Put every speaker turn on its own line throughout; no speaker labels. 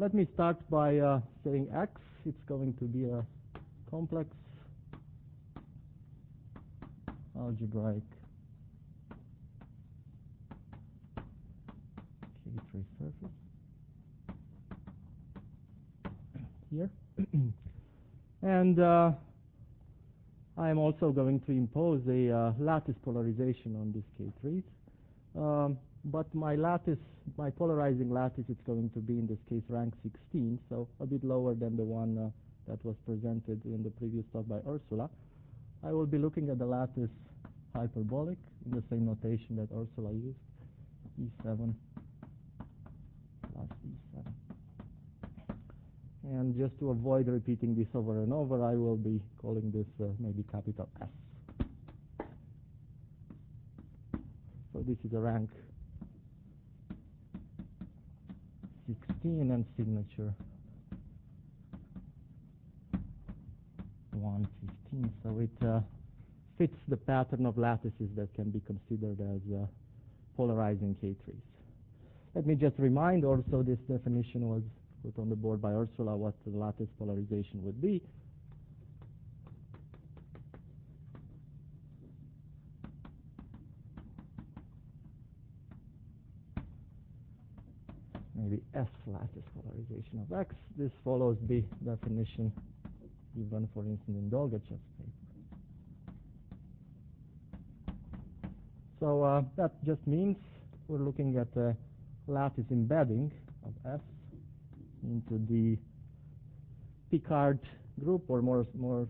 let me start by saying X. It's going to be a complex algebraic K3 surface here. And I am also going to impose a lattice polarization on this K3s. But my polarizing lattice, is going to be, in this case, rank 16, so a bit lower than the one that was presented in the previous talk by Ursula. I will be looking at the lattice hyperbolic in the same notation that Ursula used, E7 plus E7. And just to avoid repeating this over and over, I will be calling this maybe capital S. So this is a rank 16 and signature 115. So it fits the pattern of lattices that can be considered as polarizing K3s. Let me just remind also, this definition was put on the board by Ursula, what the lattice polarization would be. Maybe S lattice polarization of X. This follows the definition given, for instance, in Dolgachev's paper. So that just means we're looking at a lattice embedding of S into the Picard group, or more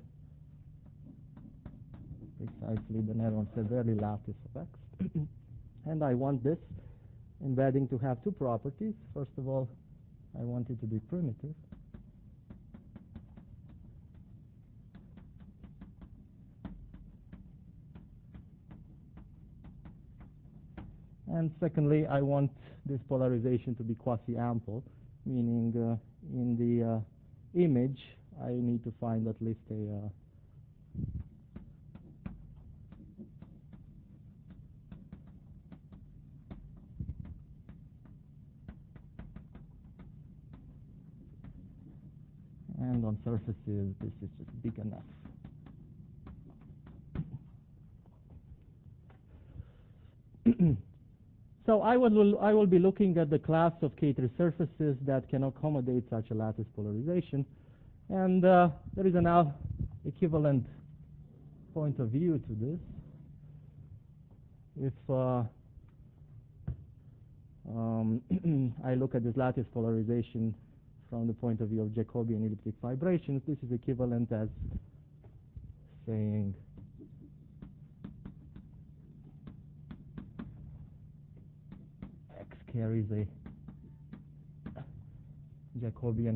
precisely the Néron-Servelli lattice of X. And I want this embedding to have two properties. First of all, I want it to be primitive. And secondly, I want this polarization to be quasi-ample, meaning in the image, I need to find at least a and on surfaces, this is just big enough. So I will be looking at the class of K3 surfaces that can accommodate such a lattice polarization, and there is an equivalent point of view to this. If I look at this lattice polarization from the point of view of Jacobian elliptic fibrations, this is equivalent as saying X carries a Jacobian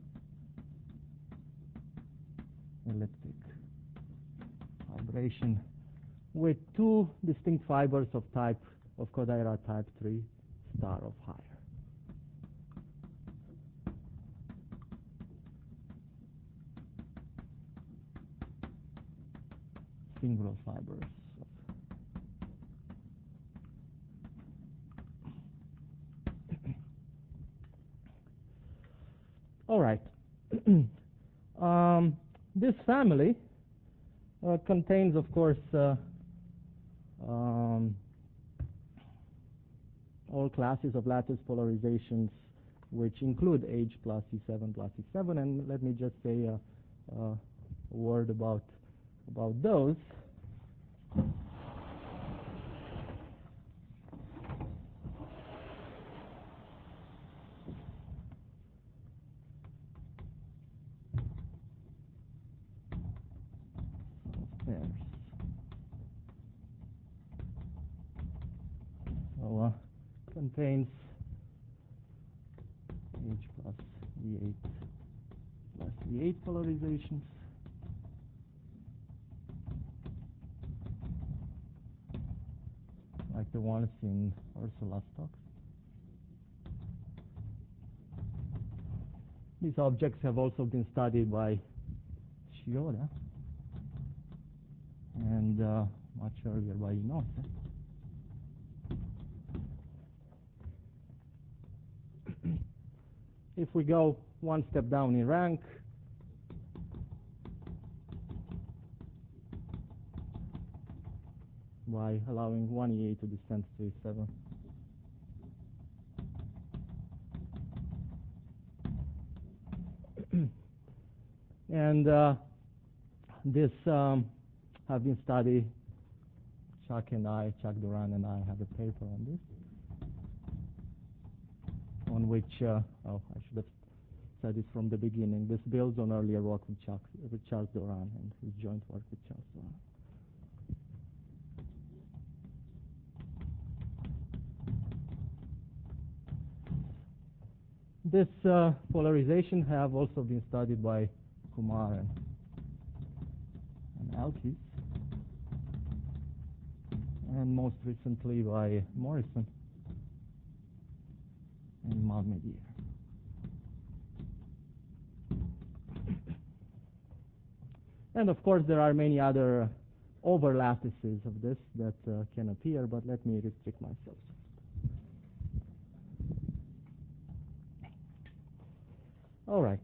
elliptic fibration with two distinct fibers of Kodaira type 3 star of higher. Singular fibers. All right. This family contains, of course, all classes of lattice polarizations, which include H plus E7 plus E7. And let me just say a word about those. So contains H plus V8 plus V8 polarizations. Like the ones in Ursula's talk. These objects have also been studied by Shioda and much earlier by Inose. if we go one step down in rank, by allowing one E8 to descend to A7. And this have been studied. Chuck Duran and I have a paper on this, on which, I should have said it from the beginning. This builds on earlier work with Charles Duran and his joint work with Charles Duran. This polarization have also been studied by Kumar and Alkes, and most recently by Morrison and Malmedier. And of course, there are many other overlattices of this that can appear, but let me restrict myself. All right.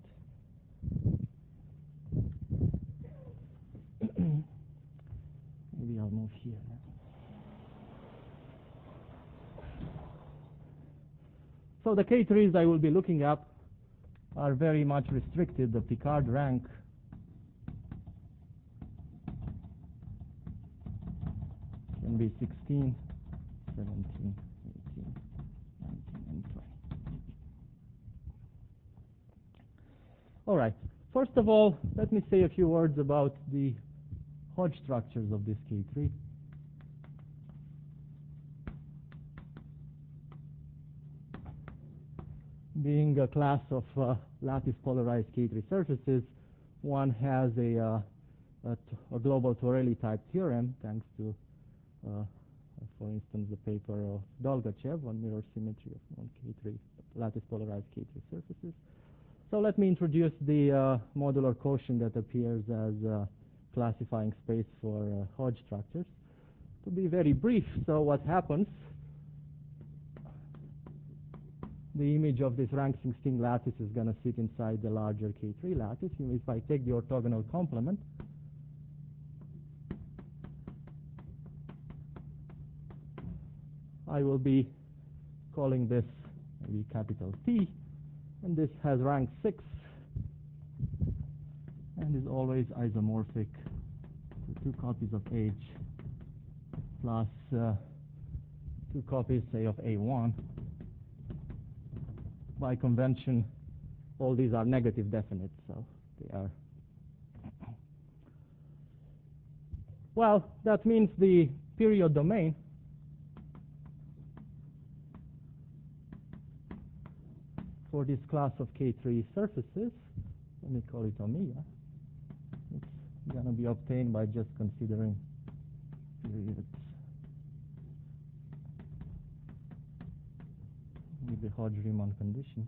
Maybe I'll move here now. So the K3s I will be looking at are very much restricted. The Picard rank can be 16, 17, 18, 19, and 20. All right. First of all, let me say a few words about the Hodge structures of this K3. Being a class of lattice polarized K3 surfaces, one has a global Torelli type theorem, thanks to, for instance, the paper of Dolgachev on mirror symmetry of K3 lattice polarized K3 surfaces. So let me introduce the modular quotient that appears as a classifying space for Hodge structures. To be very brief, so what happens, the image of this rank 16 lattice is going to sit inside the larger K3 lattice. And if I take the orthogonal complement, I will be calling this maybe capital T, and this has rank 6 and is always isomorphic to 2 copies of H plus 2 copies, say, of A1. By convention, all these are negative definites, so they are. Well, that means the period domain for this class of K3 surfaces, let me call it omega, it's going to be obtained by just considering periods with the Hodge-Riemann conditions.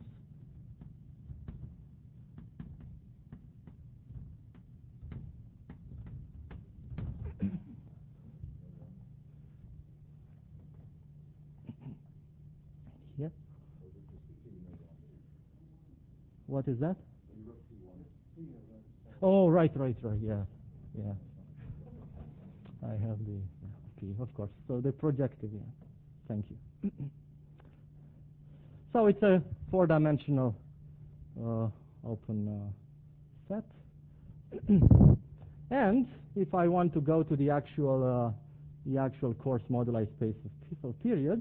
Here. What is that? Oh, right, yeah. I have the P, of course. So the projective, yeah. Thank you. So it's a 4-dimensional open set. And if I want to go to the actual coarse moduli space of periods,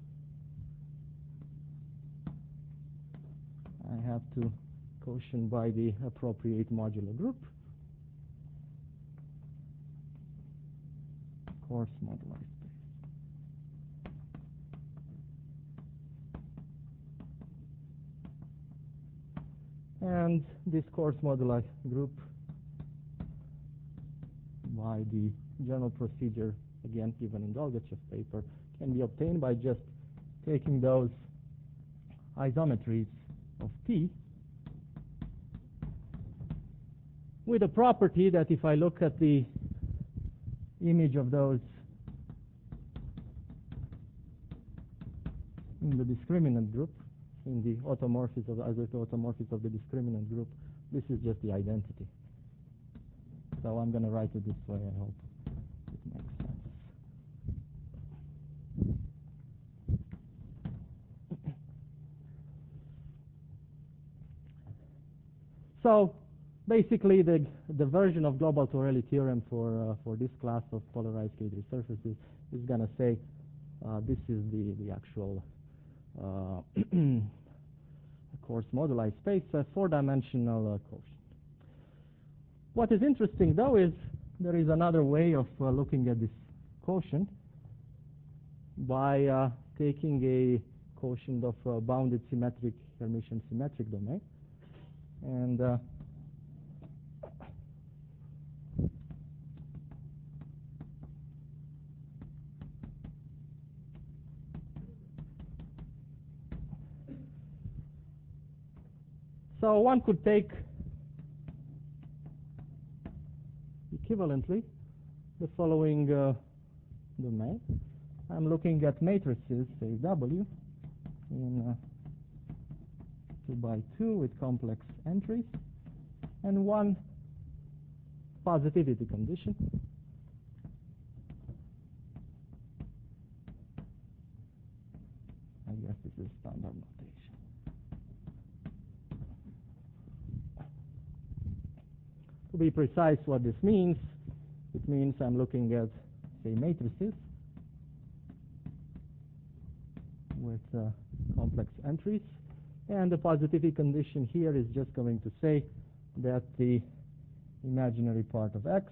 I have to quotient by the appropriate modular group, coarse moduli space. And this coarse moduli group, by the general procedure, again given in Dolgachev's paper, can be obtained by just taking those isometries of P with a property that if I look at the image of those in the discriminant group, in the automorphism as the automorphism of the discriminant group. This is just the identity. So I'm going to write it this way. I hope it makes sense. So basically, the version of global Torelli theorem for this class of polarized K3 surfaces is going to say this is the actual coarse moduli space, a four-dimensional quotient. What is interesting, though, is there is another way of looking at this quotient by taking a quotient of bounded symmetric Hermitian symmetric domain. And so one could take equivalently the following domain. I'm looking at matrices, say W, in 2 by 2 with complex entries, and one positivity condition. I guess this is standard notation. To be precise, what this means, it means I'm looking at, say, matrices with complex entries. And the positivity condition here is just going to say that the imaginary part of X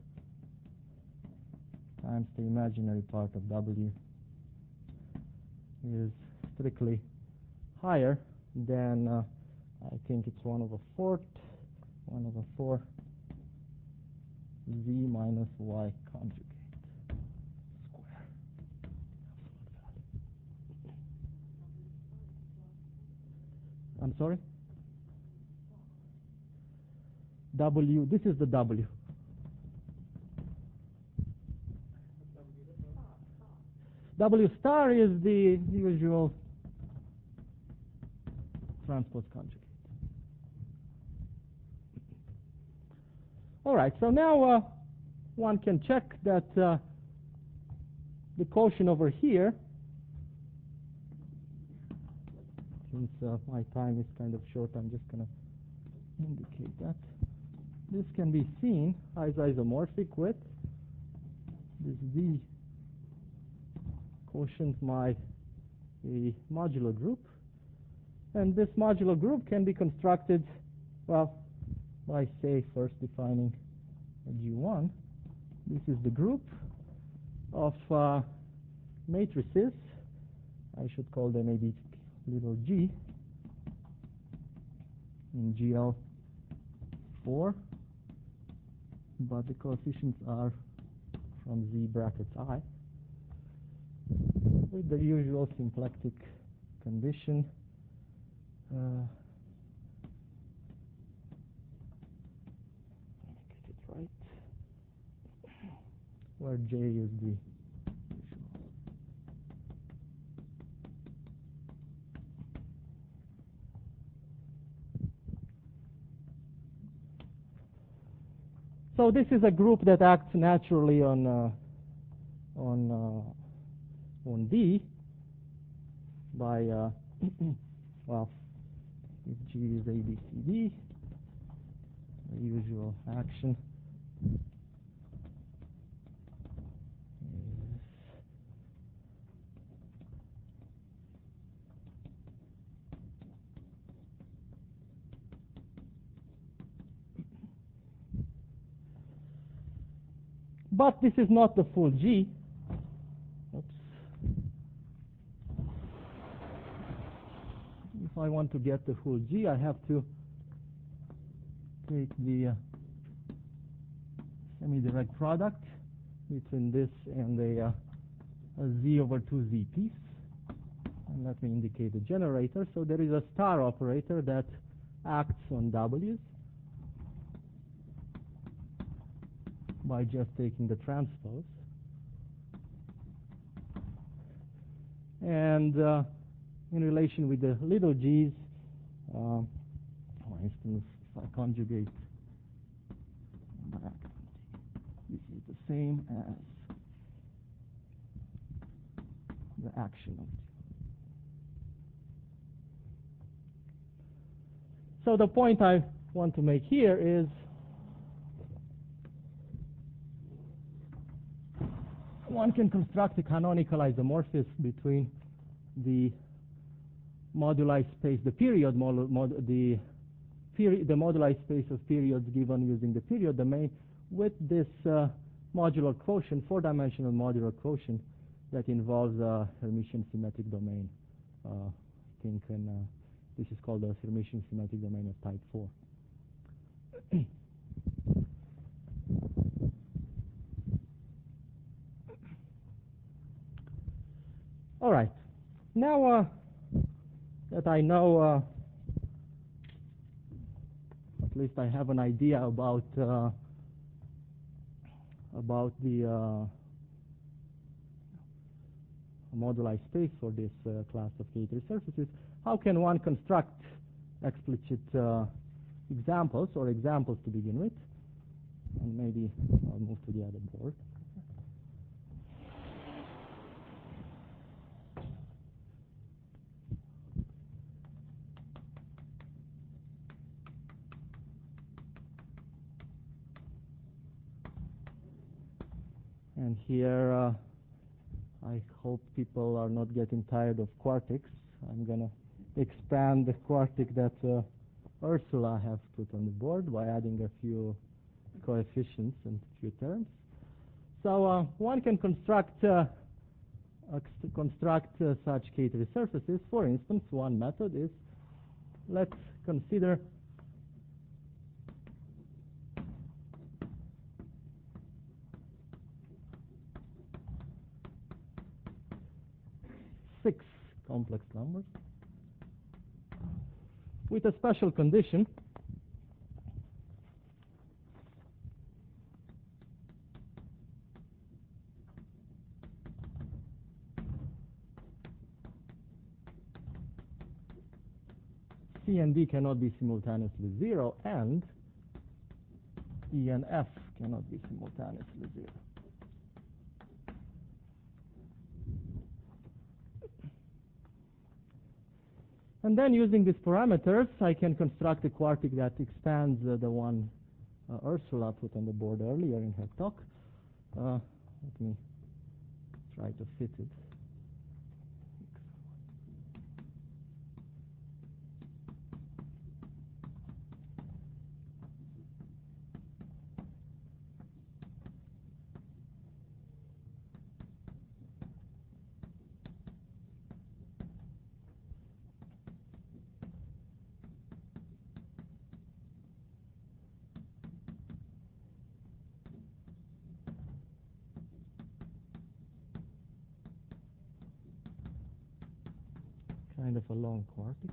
times the imaginary part of W is strictly higher than, I think it's 1/4 Z minus Y conjugate square. I'm sorry? W, this is the W. W star is the usual transpose conjugate. All right, so now one can check that the quotient over here, since my time is kind of short, I'm just going to indicate that. This can be seen as isomorphic with this Z quotient a modular group. And this modular group can be constructed, well, by, say, first defining a G1. This is the group of matrices. I should call them maybe little g in GL4, but the coefficients are from Z brackets I, with the usual symplectic condition. Get it right. Where J is the usual. So this is a group that acts naturally on D by well, if G is ABCD, the usual action is but this is not the full G. Oops. If I want to get the full G, I have to take the semi-direct product between this and a Z over 2Z piece. And let me indicate the generator. So there is a star operator that acts on W's by just taking the transpose. And in relation with the little g's. For instance, if I conjugate back, this is the same as the action of g. So the point I want to make here is one can construct a canonical isomorphism between the moduli space, the period the moduli space of periods given using the period domain with this modular quotient, four-dimensional modular quotient that involves a Hermitian symmetric domain. I think this is called the Hermitian symmetric domain of type 4. All right. Now that I know, at least I have an idea about the moduli space for this class of K3 surfaces, how can one construct explicit examples or examples to begin with? And maybe I'll move to the other board. And here, I hope people are not getting tired of quartics. I'm going to expand the quartic that Ursula has put on the board by adding a few coefficients and a few terms. So one can construct such K3 surfaces. For instance, one method is, let's consider six complex numbers with a special condition C and D cannot be simultaneously 0, and E and F cannot be simultaneously 0. And then using these parameters, I can construct a quartic that expands the one Ursula put on the board earlier in her talk. Let me try to fit it. Kind of a long quartic.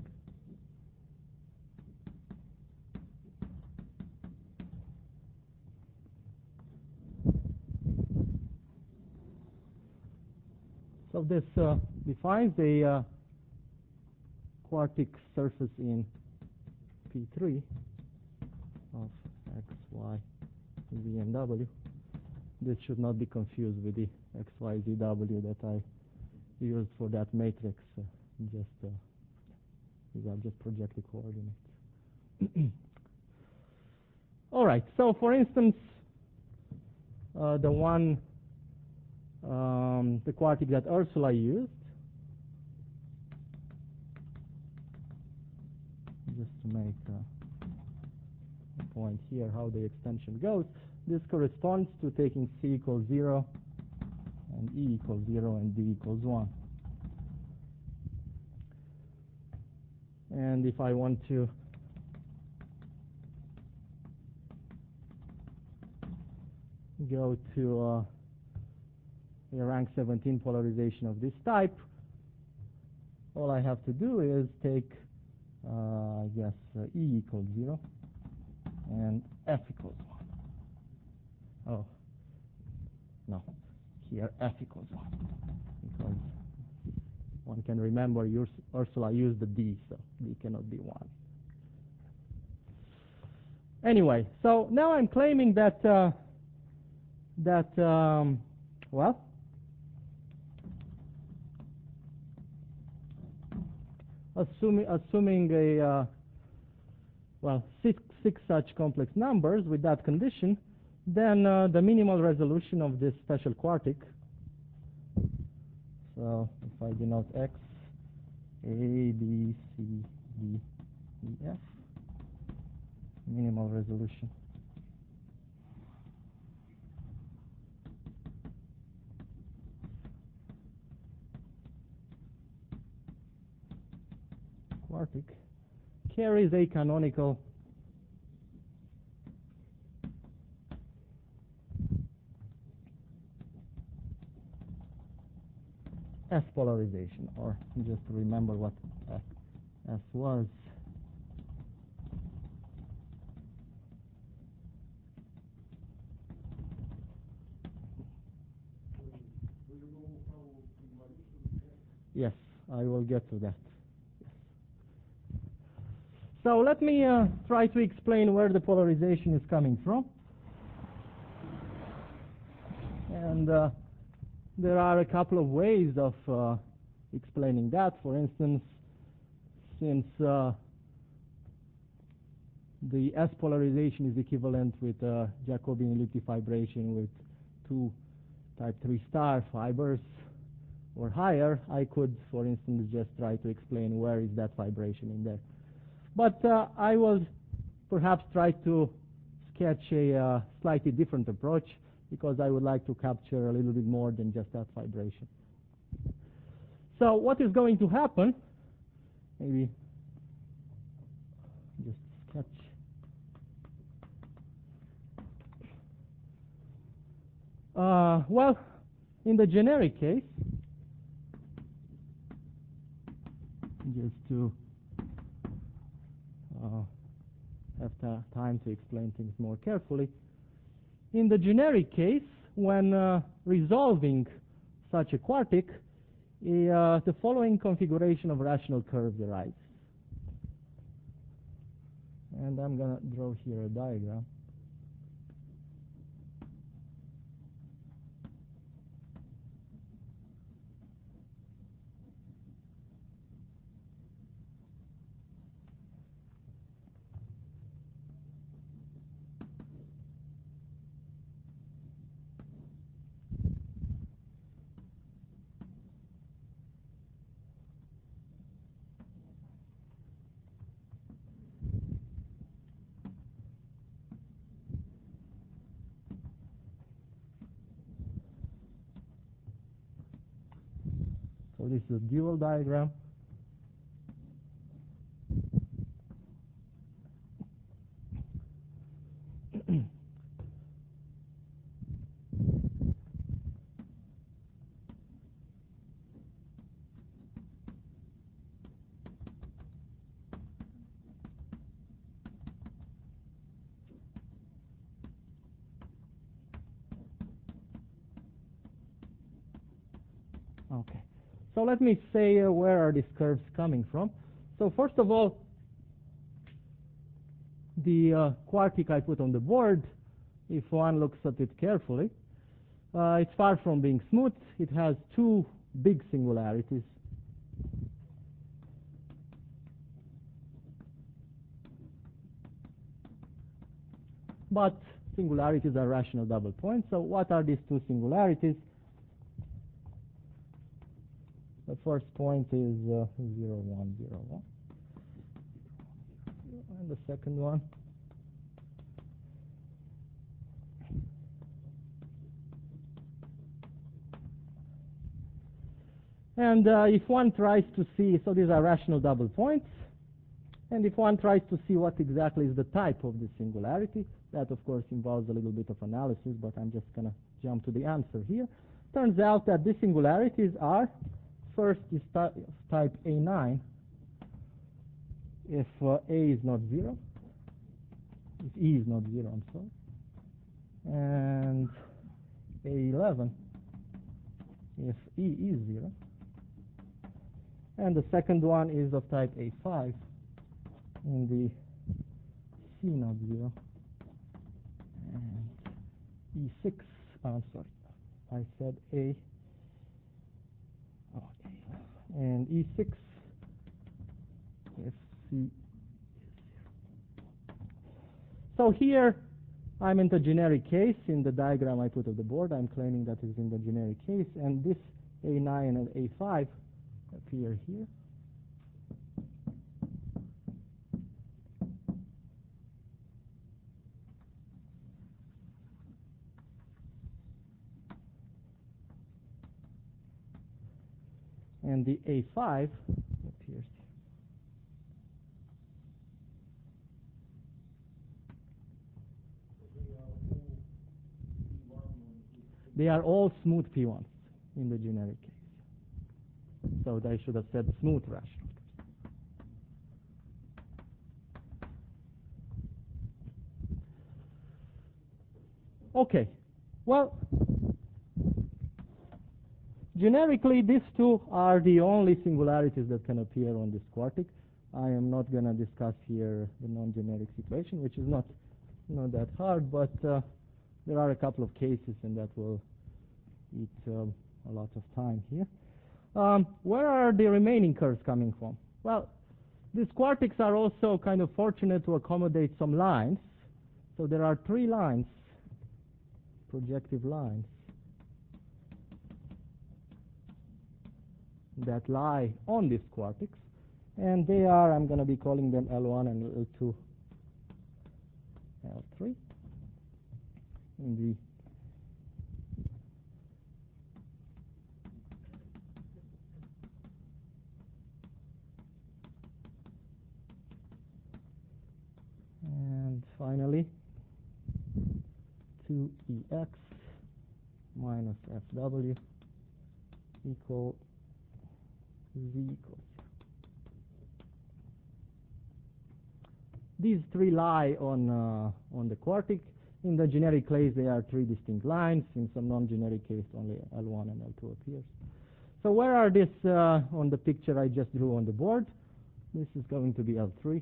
So this defines a quartic surface in P3 of x, y, z, and w. This should not be confused with the x, y, z, w that I used for that matrix. These are just projected coordinates. All right. So, for instance, the quartic that Ursula used, just to make a point here how the extension goes, this corresponds to taking C equals 0 and E equals 0 and D equals 1. And if I want to go to a rank 17 polarization of this type, all I have to do is take, I guess, E equals 0 and F equals 1. Oh, no, here F equals 1, because one can remember Ursula used the D, so D cannot be 1. Anyway, so now I'm claiming that well, assuming a six such complex numbers with that condition, then the minimal resolution of this special quartic. So if I denote X, A, B, C, D, E, F, minimal resolution. Quartic carries a canonical S polarization, or just to remember what S was. Yes, I will get to that. Yes. So let me try to explain where the polarization is coming from. And there are a couple of ways of explaining that. For instance, since the S polarization is equivalent with Jacobian elliptic fibration with 2 type 3 star fibers or higher, I could, for instance, just try to explain where is that vibration in there. But I will perhaps try to sketch a slightly different approach, because I would like to capture a little bit more than just that vibration. So what is going to happen, maybe just sketch. Well, in the generic case, just to have time to explain things more carefully. In the generic case, when resolving such a quartic, the following configuration of rational curves arises. And I'm going to draw here a diagram. So this is a dual diagram. Okay. So let me say where are these curves coming from. So first of all, the quartic I put on the board, if one looks at it carefully, it's far from being smooth. It has 2 big singularities. But singularities are rational double points. So what are these 2 singularities? The first point is 0, 1, 0, 1. And the second one and if one tries to see, so these are rational double points, and if one tries to see what exactly is the type of the singularity, that of course involves a little bit of analysis, but I'm just going to jump to the answer here. Turns out that these singularities are, first is type A9 if A is not 0, if E is not 0, I'm sorry, and A11 if E is 0, And the second one is of type A5 in the C0 and E6. Sorry, I said A. Oh, A. And E6 FC. So here I'm in the generic case. In the diagram I put on the board, I'm claiming that is in the generic case, and this A9 and A5 appear here. And the A5 appears here. They are all smooth P1s in the generic case. So I should have said smooth rational. Okay. Well, generically, these two are the only singularities that can appear on this quartic. I am not going to discuss here the non-generic situation, which is not that hard, but there are a couple of cases, and that will eat a lot of time here. Where are the remaining curves coming from? Well, these quartics are also kind of fortunate to accommodate some lines. So there are three lines, projective lines, that lie on these quartics. And they are, I'm going to be calling them L1 and L2, L3. In the and finally 2EX minus FW equal Z equals. These three lie on the quartic. In the generic case, they are three distinct lines. In some non-generic case, only L1 and L2 appears. So where are these on the picture I just drew on the board? This is going to be L3.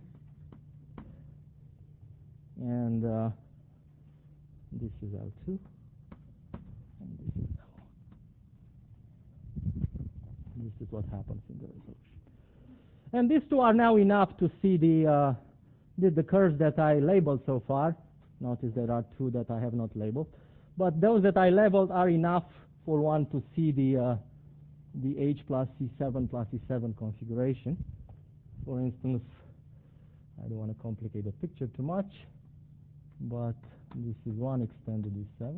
And this is L2. And this is L1. This is what happens in the resolution. And these two are now enough to see the curves that I labeled so far. Notice there are two that I have not labeled. But those that I labeled are enough for one to see the H plus C7 plus E7 configuration. For instance, I don't want to complicate the picture too much, but this is one extended E7.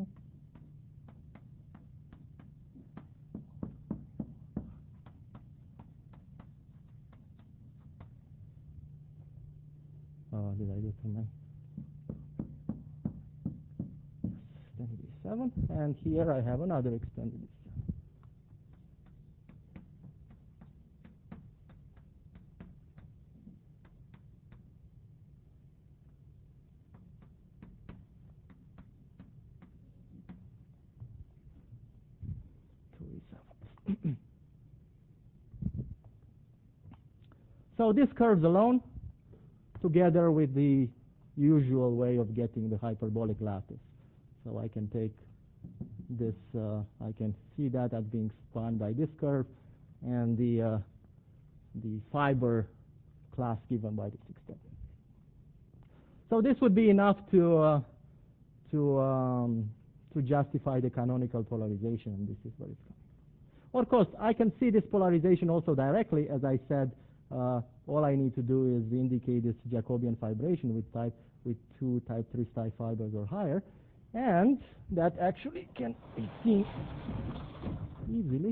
Did I do too many? Extended E7, and here I have another extended E7. Two E7s. So these curves alone, together with the usual way of getting the hyperbolic lattice. So I can take this, I can see that as being spun by this curve, and the fiber class given by this extent. So this would be enough to justify the canonical polarization, and this is where it's coming. Of course, I can see this polarization also directly. As I said, all I need to do is indicate this Jacobian fibration with two type 3 style fibers or higher, and that actually can be seen easily.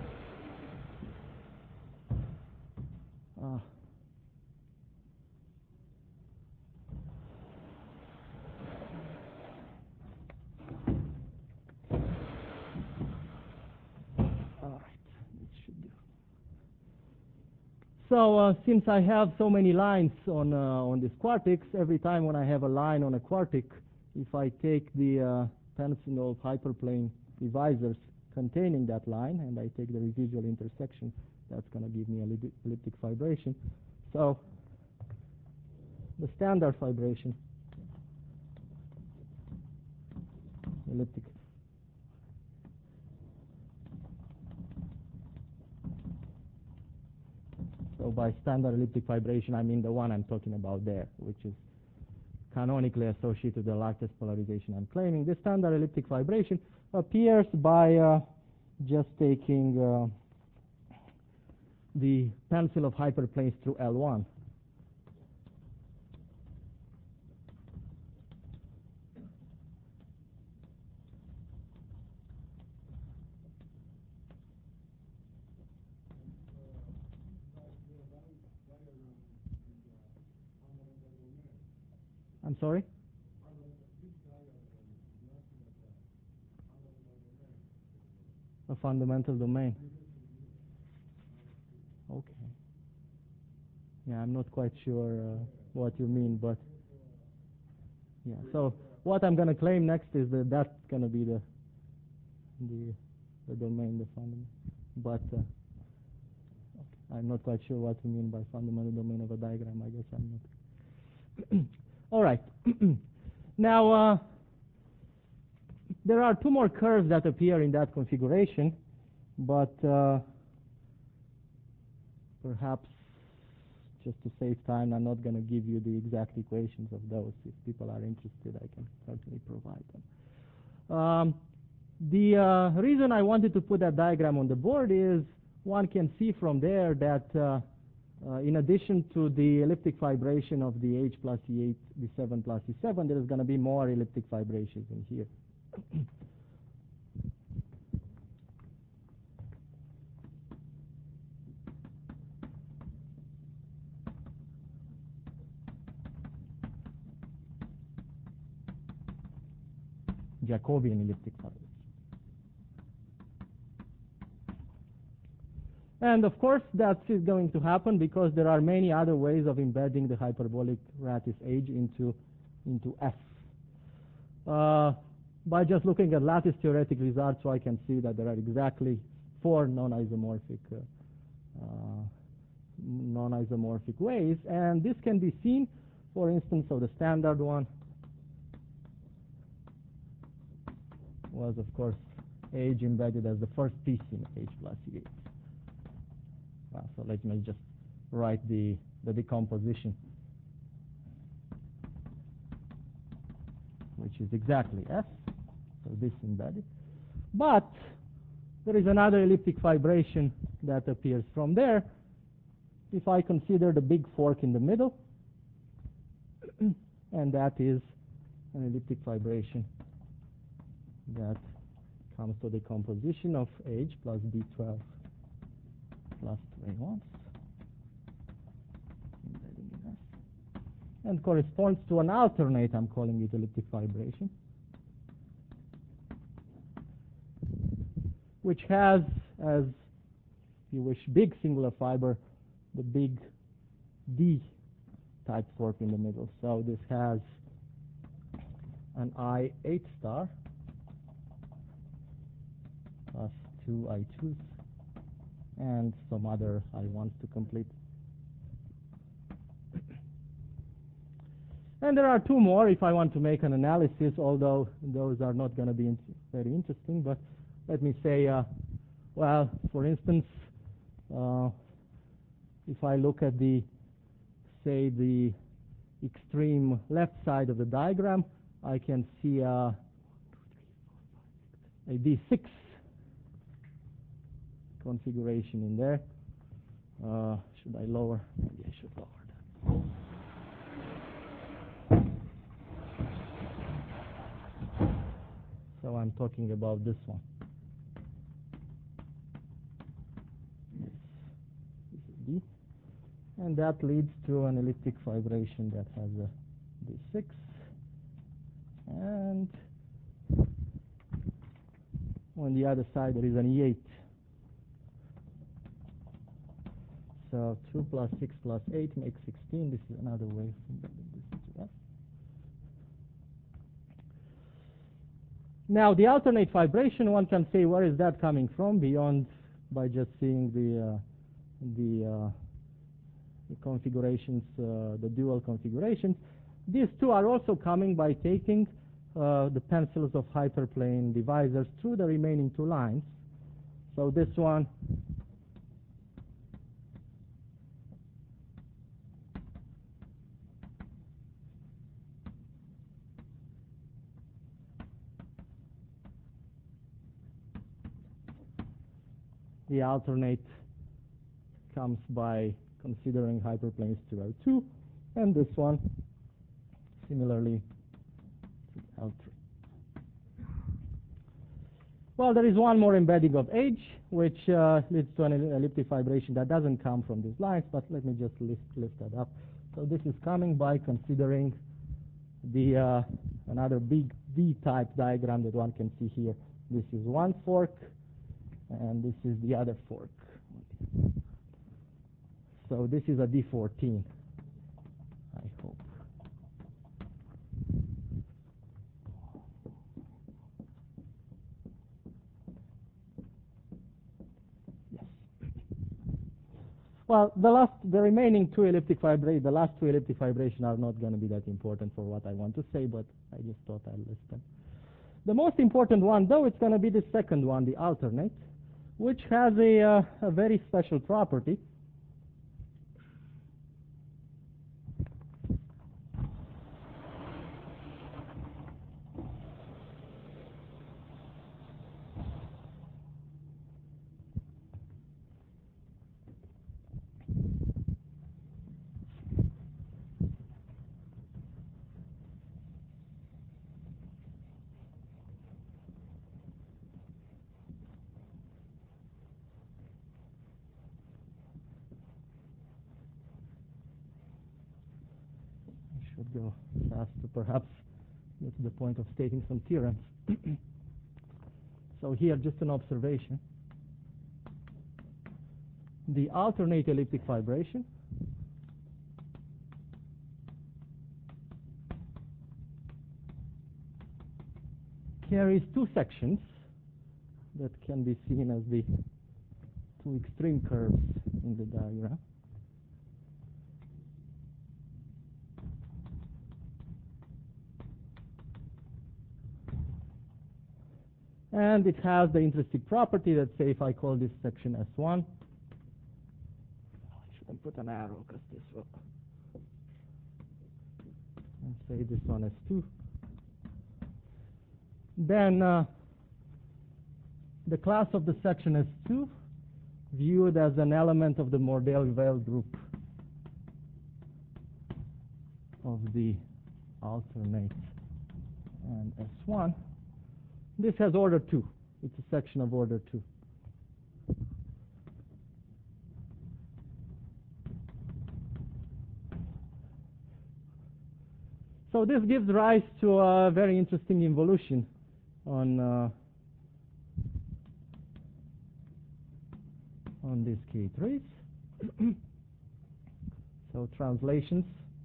So since I have so many lines on this quartic, every time when I have a line on a quartic, if I take the tensor hyperplane divisors containing that line, and I take the residual intersection That's going to give me an elliptic vibration. So the standard vibration, elliptic. So by standard elliptic vibration, I mean the one I'm talking about there, which is canonically associated with the lattice polarization I'm claiming. This standard elliptic vibration appears by just taking the pencil of hyperplanes through L1. I'm sorry? A fundamental domain. Okay. Yeah, I'm not quite sure what you mean, but yeah. So what I'm going to claim next is that that's going to be the domain, the fundamental. But okay. I'm not quite sure what you mean by fundamental domain of a diagram. I guess I'm not. All right. Now, there are two more curves that appear in that configuration, but perhaps just to save time, I'm not going to give you the exact equations of those. If people are interested, I can certainly provide them. The reason I wanted to put that diagram on the board is one can see from there that in addition to the elliptic vibration of the H plus E8, B7 plus E7, there is going to be more elliptic vibrations in here. Jacobian elliptic vibration. And of course, that is going to happen because there are many other ways of embedding the hyperbolic lattice H into F. By just looking at lattice theoretic results, so I can see that there are exactly 4 non-isomorphic ways, and this can be seen, for instance, of the standard one was, of course, H embedded as the first piece in H plus E8. So let me just write the decomposition, which is exactly F, so this embedded. But there is another elliptic vibration that appears from there. If I consider the big fork in the middle, and that is an elliptic vibration that comes to the composition of H plus B12 plus 2A1 and corresponds to an alternate, I'm calling it elliptic vibration, which has, as you wish, big singular fiber, the big D type fork in the middle. So this has an I8 star plus 2 I2s and some other I1s to complete. And there are 2 more if I want to make an analysis, although those are not going to be very interesting. But let me say, well, for instance, if I look at the extreme left side of the diagram, I can see a D6 configuration in there. Should I lower? Maybe I should lower that. So I'm talking about this one. This is D. And that leads to an elliptic vibration that has a D6. And on the other side, there is an E8. So 2 plus 6 plus 8 makes 16. This is another way of embedding this into F. Now, the alternate vibration, one can say, where is that coming from beyond by just seeing the configurations, the dual configurations. These two are also coming by taking the pencils of hyperplane divisors through the remaining two lines. So this one the alternate comes by considering hyperplanes 2L2, and this one similarly 2L3. Well, there is one more embedding of H, which leads to an elliptic vibration that doesn't come from these lines, but let me just lift that up. So this is coming by considering the another big V-type diagram that one can see here. This is one fork, and this is the other fork. So this is a D14, I hope. Yes. Well, the remaining two elliptic vibrations, the last two elliptic vibrations are not going to be that important for what I want to say, but I just thought I'd list them. The most important one, though, it's going to be the second one, the alternate, which has a very special property. Should go fast to perhaps get to the point of stating some theorems. So here, just an observation. The alternate elliptic vibration carries two sections that can be seen as the two extreme curves in the diagram. And it has the intrinsic property that, say, if I call this section S1, I shouldn't put an arrow because this will, and say this one S2, then the class of the section S2 viewed as an element of the Mordell-Weil group of the alternate and S1. This has order 2. It's a section of order 2. So this gives rise to a very interesting involution on these K3s. So translations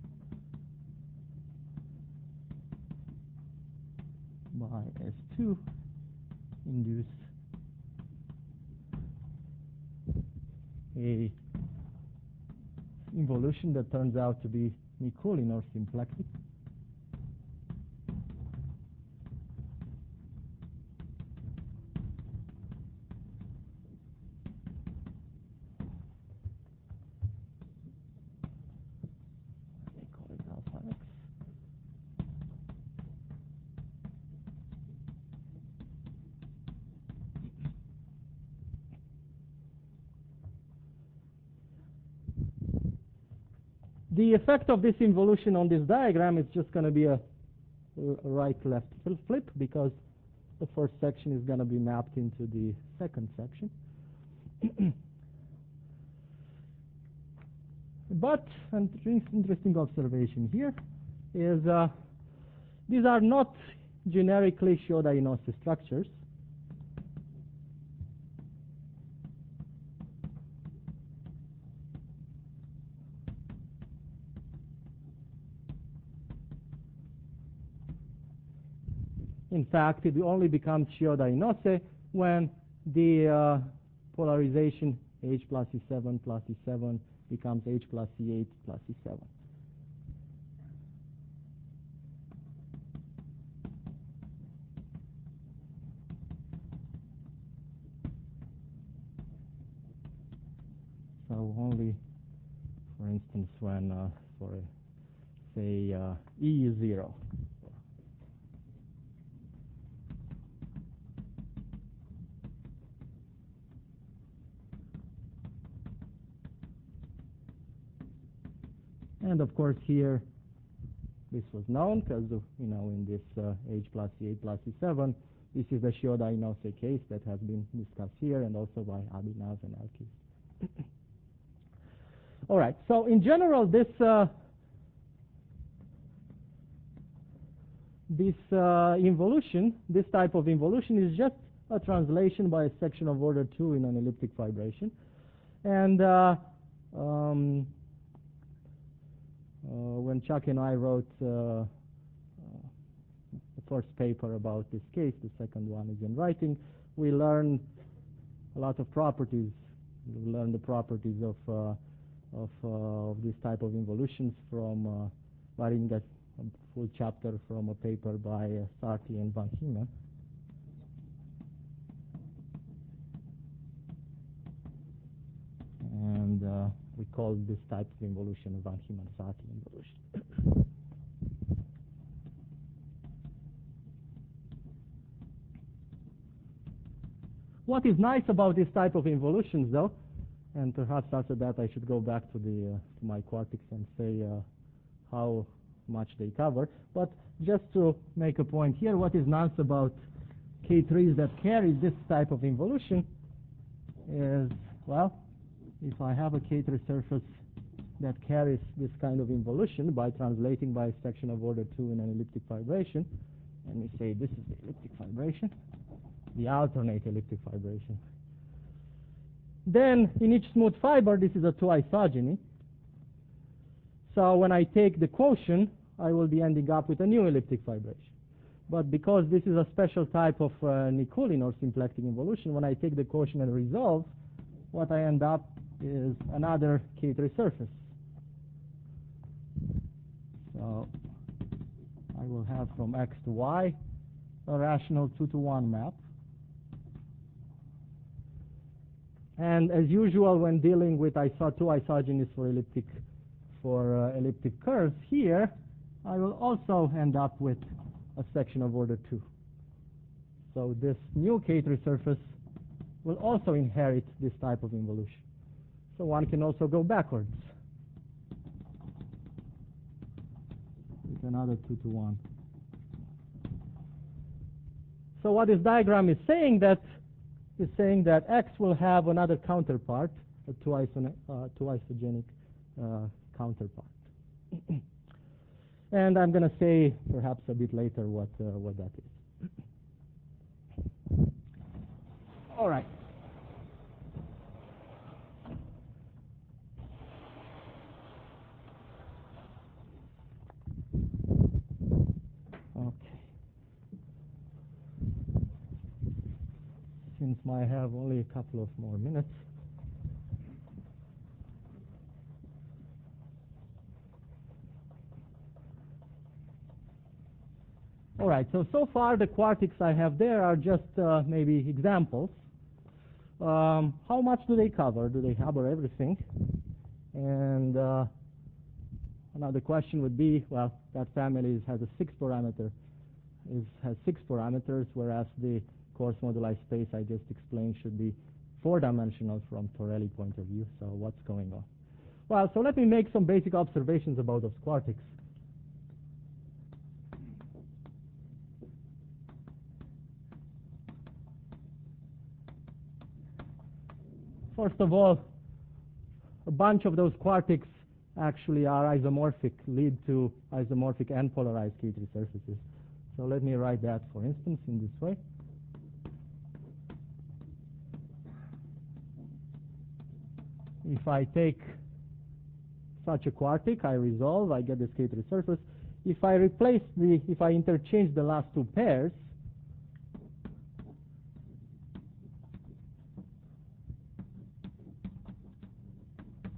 by S2 induce a involution that turns out to be Mikulin or symplectic. Let me call it alpha X. The effect of this involution on this diagram is just going to be a right-left flip, because the first section is going to be mapped into the second section. But an interesting observation here is these are not generically Shioda-Inose structures. In fact, it only becomes Shioda-Inose when the polarization H plus E7 plus E7 becomes H plus E8 plus E7. So only, for instance, when for say E is 0. And of course here this was known because in this H plus E8 plus E7, this is the Shioda-Inose case that has been discussed here and also by Abhinav and Elkis. All right, so in general this involution, this type of involution is just a translation by a section of order 2 in an elliptic vibration. And when Chuck and I wrote the first paper about this case, the second one is in writing, we learned a lot of properties. We learned the properties of this type of involutions from reading a full chapter from a paper by Sarti and Van Hima. And we call this type of involution Van Hima-Sarti involution. What is nice about this type of involutions, though, and perhaps after that I should go back to to my quartics and say how much they cover, but just to make a point here, what is nice about K3s that carry this type of involution is, well, if I have a K3 surface that carries this kind of involution by translating by a section of order 2 in an elliptic vibration, and we say this is the elliptic vibration, the alternate elliptic vibration. Then in each smooth fiber, this is a 2 isogeny. So when I take the quotient, I will be ending up with a new elliptic vibration. But because this is a special type of Nikulin or symplectic involution, when I take the quotient and resolve, what I end up is another K3 surface. So I will have from X to Y a rational 2-to-1 map. And as usual, when dealing with 2 isogenies for elliptic curves, here I will also end up with a section of order 2. So this new K3 surface will also inherit this type of involution. So one can also go backwards with another 2-to-1. So what this diagram is saying that X will have another counterpart, a 2 isogenic counterpart. And I'm going to say perhaps a bit later what that is. All right. Okay. Since I have only a couple of more minutes, all right, so far the quartics I have there are just maybe examples. How much do they cover? Do they cover everything? And another question would be, well, that family has a 6 parameter, has 6 parameters, whereas the coarse moduli space I just explained should be 4-dimensional from Torelli point of view. So what's going on? Well, so let me make some basic observations about those quartics. First of all, a bunch of those quartics actually are isomorphic, lead to isomorphic and polarized K3 surfaces. So let me write that, for instance, in this way. If I take such a quartic, I resolve, I get this K3 surface. If I interchange the last 2 pairs,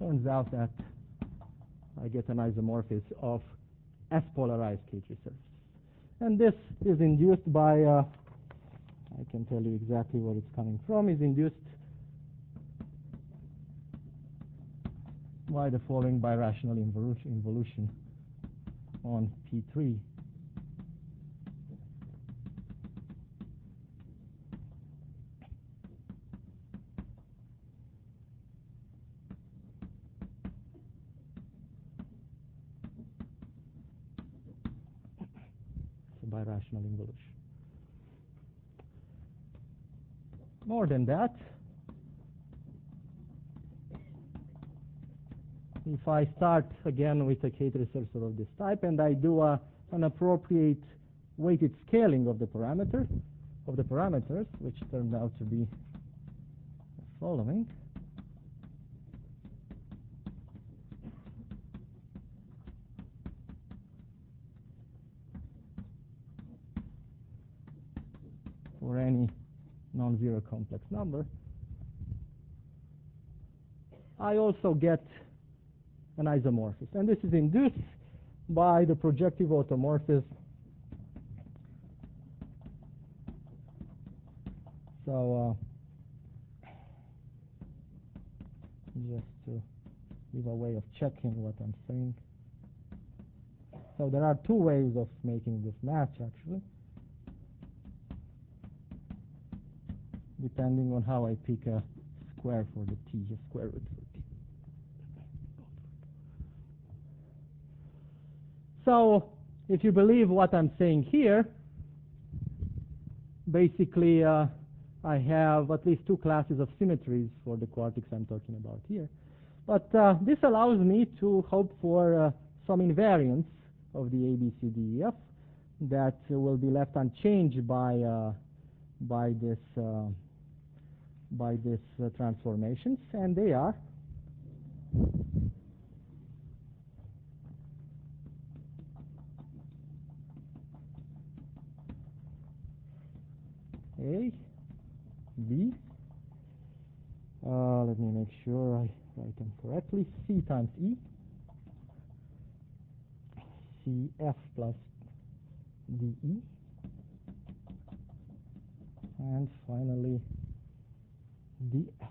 turns out that I get an isomorphism of S-polarized K3 surfaces. And this is induced by, I can tell you exactly where it's coming from, is induced by the following birational involution on P3. Birational involution. More than that, if I start again with a K3 recursor of this type and I do an appropriate weighted scaling of the parameters, which turned out to be the following. For any non-zero complex number, I also get an isomorphism. And this is induced by the projective automorphism. So just to give a way of checking what I'm saying. So there are two ways of making this match, actually, depending on how I pick a square for the t, a square root for t. So if you believe what I'm saying here, basically I have at least two classes of symmetries for the quartics I'm talking about here. But this allows me to hope for some invariance of the ABCDEF that will be left unchanged by this transformations, and they are A, B, let me make sure I write them correctly, C times E, CF plus DE, and finally DF.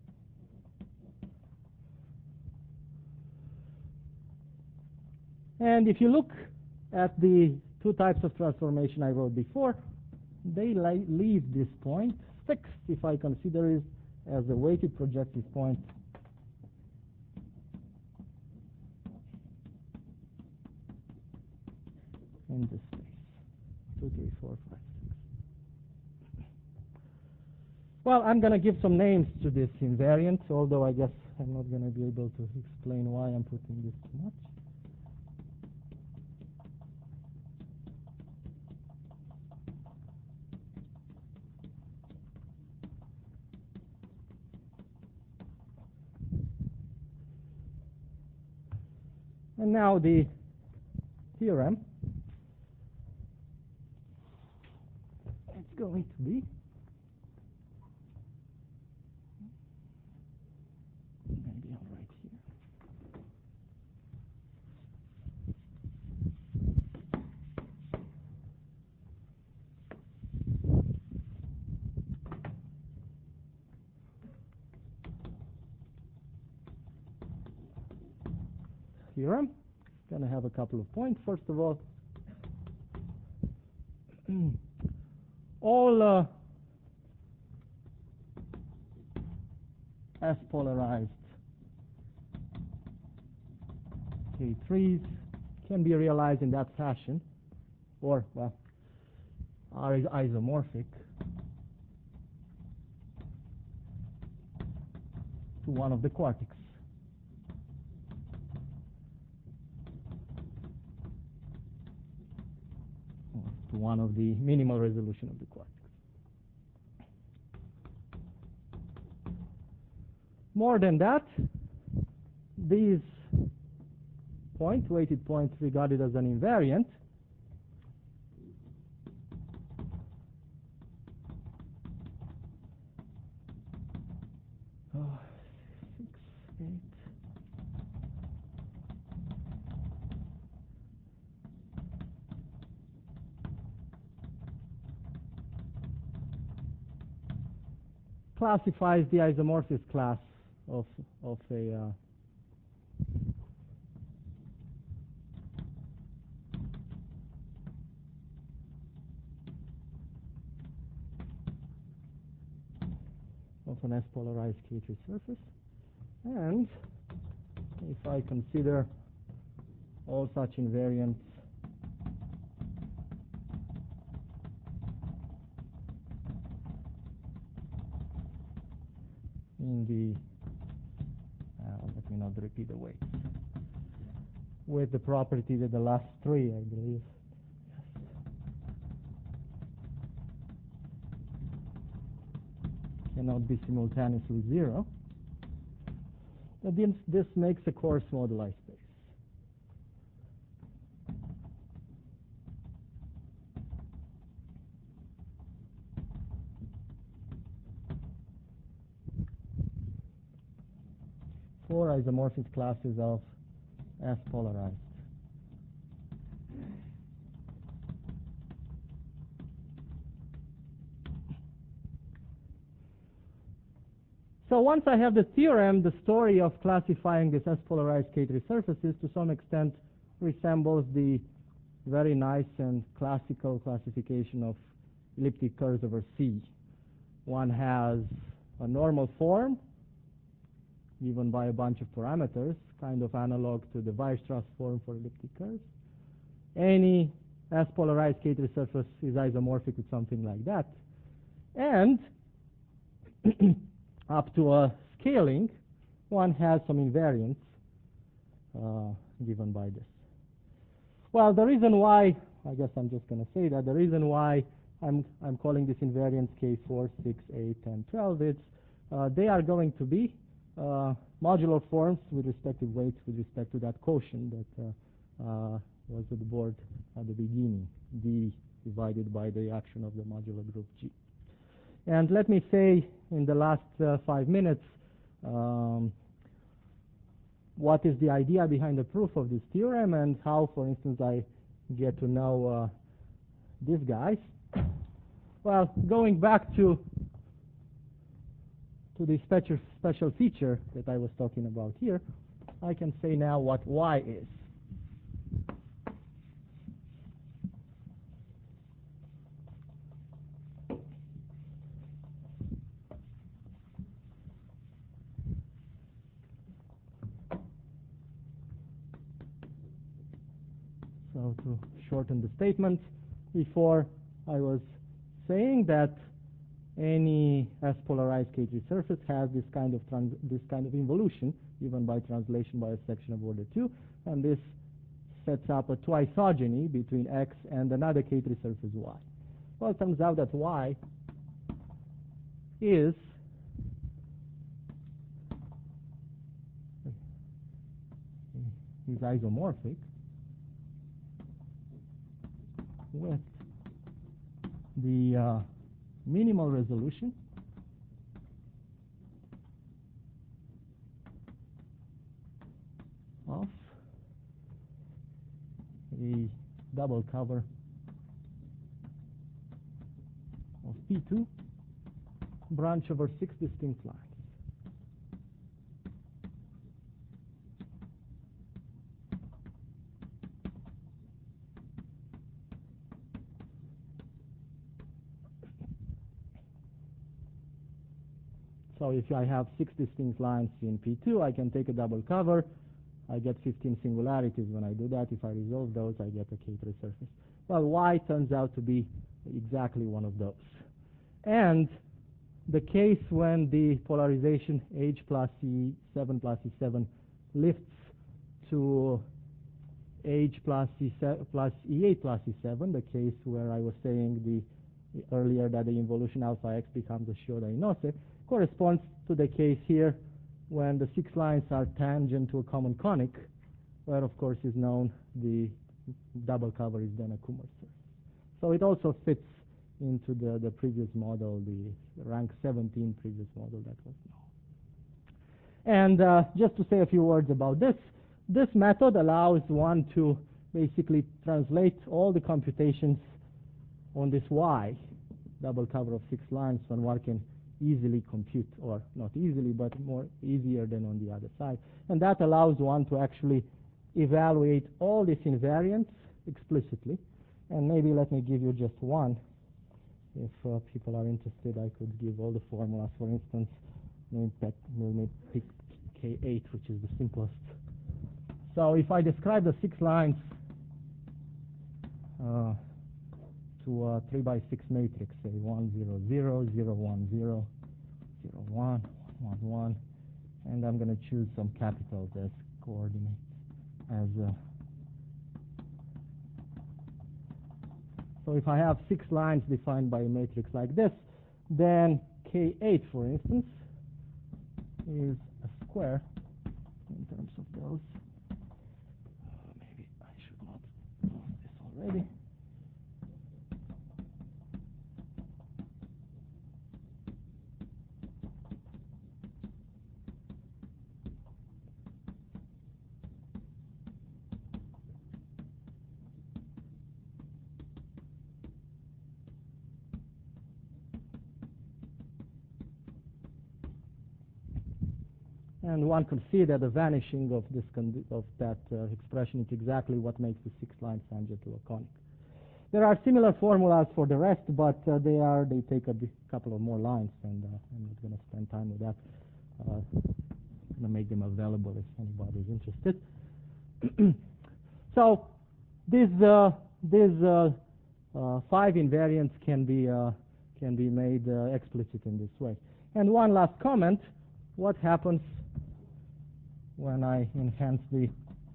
And if you look at the two types of transformation I wrote before, they leave this point fixed if I consider it as a weighted projective point in this space. 2, 3, 4, 5, 6. Well, I'm going to give some names to this invariant, although I guess I'm not going to be able to explain why I'm putting this too much. And now the theorem. It's going to be maybe I'll write here. Theorem. Going to have a couple of points. First of all S-polarized K3s can be realized in that fashion, or, well, are isomorphic to one of the quartics. To one of the minimal resolution of the quartics. More than that, these weighted points regarded as an invariant classifies the isomorphism class of a of an S-polarized K3 surface. And if I consider all such invariants in the, let me not repeat the weights, with the property that the last three, I believe, cannot be simultaneously zero, then this makes a coarse moduli space. Four isomorphic classes of S-polarized. So once I have the theorem, the story of classifying these S-polarized K3 surfaces to some extent resembles the very nice and classical classification of elliptic curves over C. One has a normal form given by a bunch of parameters, kind of analog to the Weierstrass form for elliptic curves. Any S-polarized K3 surface is isomorphic with something like that. And up to a scaling, one has some invariants given by this. Well, the reason why, I guess I'm just going to say that, the reason why I'm calling this invariants K4, 6, 8, 10, 12, it's they are going to be modular forms with respective weights with respect to that quotient that was at the board at the beginning, D divided by the action of the modular group G. And let me say in the last 5 minutes what is the idea behind the proof of this theorem and how, for instance, I get to know these guys. Well, going back to the special feature that I was talking about here, I can say now what Y is. So to shorten the statement, before I was saying that any S-polarized K3 surface has this kind of involution given by translation by a section of order 2, and this sets up a twiceogeny between X and another K3 surface Y. Well, it turns out that Y is isomorphic with the minimal resolution of a double cover of P2 branch over 6 distinct lines. So if I have 6 distinct lines in P2, I can take a double cover. I get 15 singularities when I do that. If I resolve those, I get a K3 surface. Well, Y turns out to be exactly one of those. And the case when the polarization H plus E7 plus E7 lifts to H plus E7 plus E8 plus E7, the case where I was saying earlier that the involution alpha X becomes a Shioda-Inose, corresponds to the case here when the 6 lines are tangent to a common conic, where of course is known the double cover is then a Kummer surface. So it also fits into the previous model, the rank 17 previous model that was known. And just to say a few words about this method allows one to basically translate all the computations on this Y, double cover of 6 lines, when one can easily compute, or not easily, but easier than on the other side. And that allows one to actually evaluate all these invariants explicitly. And maybe let me give you just one. If people are interested, I could give all the formulas. For instance, maybe pick K8, which is the simplest. So if I describe the 6 lines to a 3 by 6 matrix, say 1, 0, 0, 0, 1, 0, 0, 1, 1, 1, and I'm going to choose some capitals as coordinates, so if I have 6 lines defined by a matrix like this, then K8, for instance, is a square in terms of those. Maybe I should not post this already. And one could see that the vanishing of this that expression is exactly what makes the 6 lines tangent to a conic. There are similar formulas for the rest, but they take a couple of more lines, and I'm not going to spend time with that. I'm going to make them available if anybody is interested. So these 5 invariants can be made explicit in this way. And one last comment: what happens when I enhance the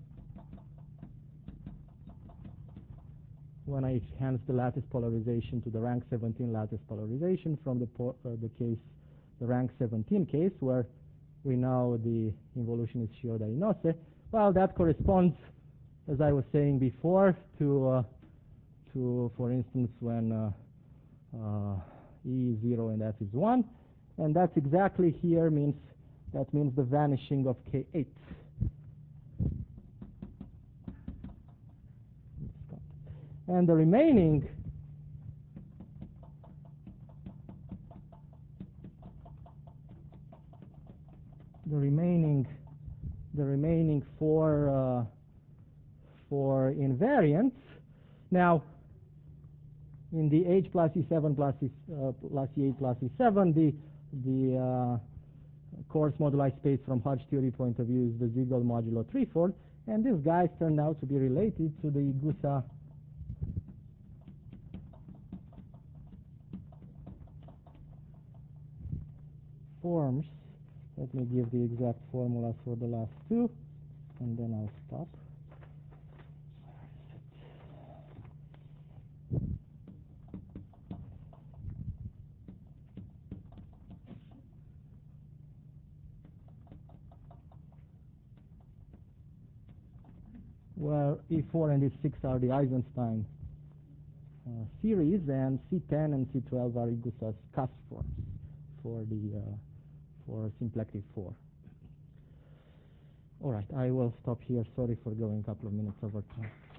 lattice polarization to the rank 17 lattice polarization from the rank 17 case, where we know the involution is Shioda-Inose? Well, that corresponds, as I was saying before, to for instance, when E is 0 and F is 1, and that's exactly here means the vanishing of K8. And the remaining four invariants. Now, in the H plus E7 plus E8 plus E7, the coarse moduli space from Hodge theory point of view is the Siegel modulo 3/4, and these guys turned out to be related to the Igusa forms. Let me give the exact formulas for the last two, and then I'll stop. Where E4 and E6 are the Eisenstein series, and C10 and C12 are Igusa's Cas forms for symplectic 4. All right, I will stop here. Sorry for going a couple of minutes over time.